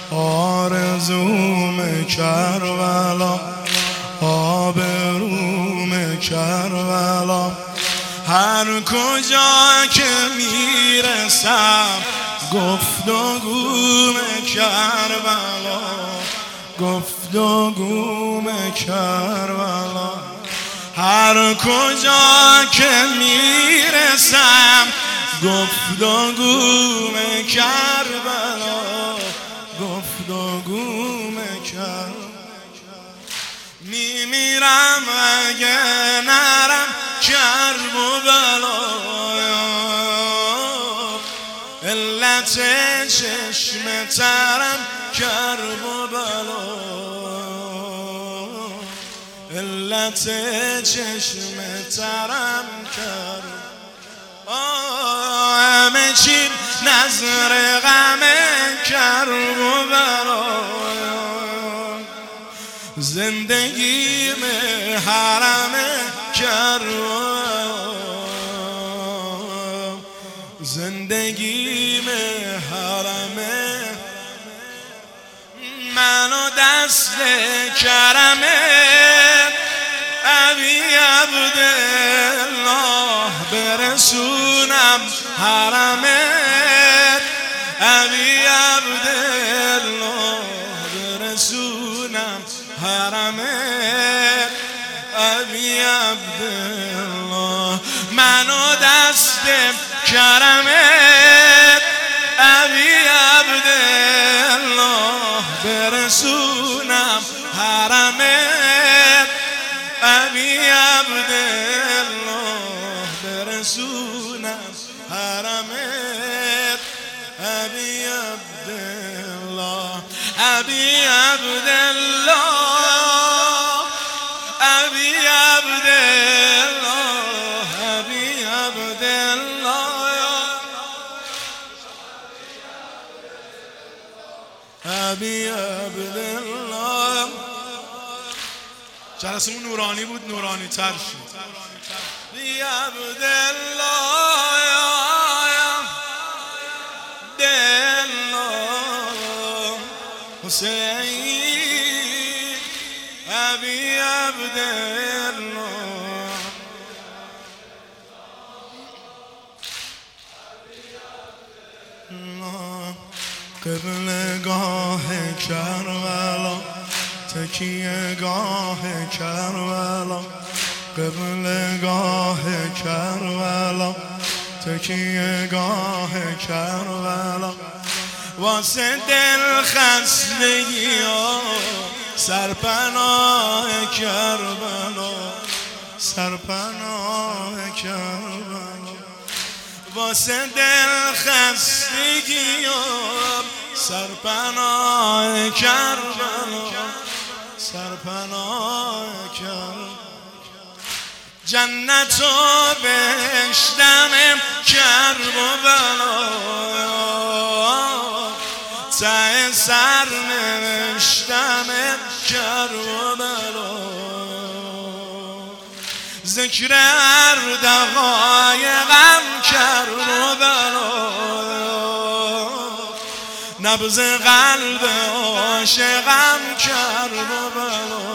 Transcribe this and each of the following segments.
آرزوم کربلا، آبروم کربلا. هر کجا که میرسم گفتگوم کربلا، گفتگوم کربلا. هر کجا که میرسم گفتگوم کربلا، گفتگوم کربلا. میمیرم اگه نرم کرب و بلا، علت چشم ترم کرب و بلا، علت چشم ترم کرب. همه چیم نظر غم کرب و بلا، زندگیم حرم کرب و بلا، زندگیم حرم. منو دست کرمت ابی عبدالله برسونم حرمت، ابی عبدالله برسونم حرمت، ابی عبدالله. منو دست کرمت ابی عبدالله برسونم حرمت، ابی عبدالله برسونم حرمت، ابی عبدالله، ابی عبدالله، ابی عبدالله، ابی عبدالله، ابی عبدالله. جلسمون نورانی بود، نورانی تر شد. ابی عبدالله، عبدالله حسین، ابی عبدالله. قبلگاه کربلا، تکیه گاه کربلا، قبلگاه کربلا، تکیه گاه کربلا. واسه دل خستگی ها سرپناه کربلا، سرپناه کربلا. واسه دل خستگی ها سرپناه کربلا، سرپناه کربلا. جنتو بهشتم کرب و بلا، ته سر نوشتم کرب و بلا. ذکر هر دقایقم کرب و بلا، نبض قلب عاشقم کرب و بلا،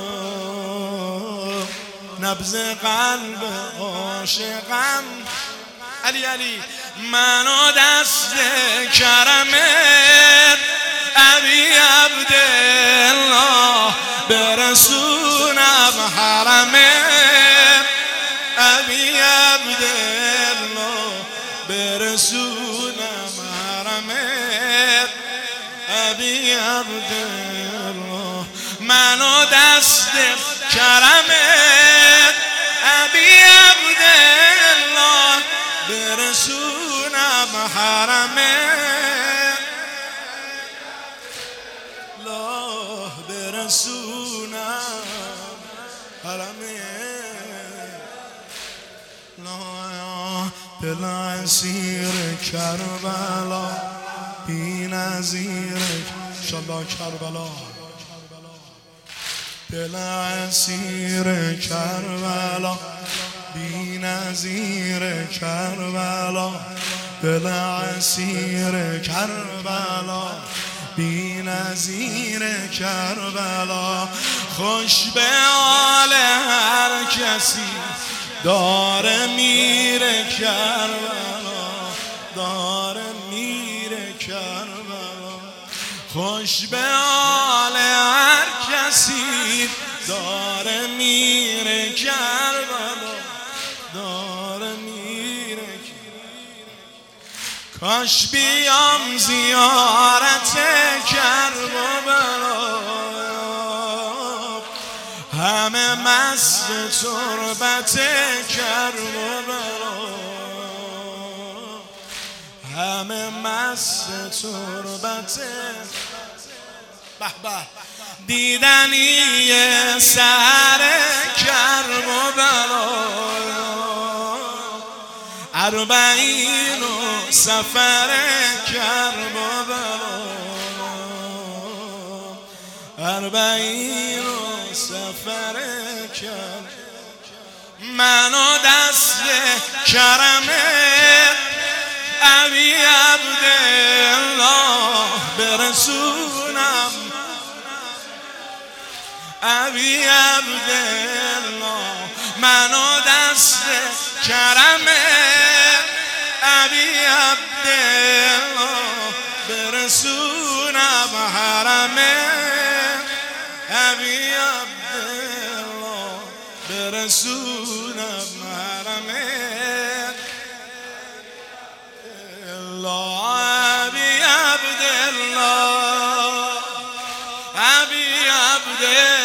نبض قلب عاشقم. علی علی. منو دست کرمت ابی عبدالله برسونم حرمت، ابی عبدالله برسونم حرمت، ابی عبدالله. منو دست کرمت ابی عبدالله برسونم حرمت، الله برسونم حرمت. دل اسیر کربلا بی نظیر انشالله کربلا، دل اسیر کربلا بی نظیر کربلا، دل اسیر کربلا بی نظیر کربلا. خوش به حال هر کسی داره میره کربلا، داره میره کربلا. خوش به حال هر کسی داره میره کربلا، داره میره کربلا. کاش بیام زیارت کربلا، همه مست تربت کربلا، همه مست تربت. به به دیدنی سر کربلا، اربعین و سفر کربلا، اربعین و سفر کربلا. منو دست کرم ابی عبدالله برسونم، ابی عبدالله. منو دست کرم ابی عبدالله برسونم، حرم ابی عبدالله برسونم، حرم ابی عبدالله، ابی عبدالله.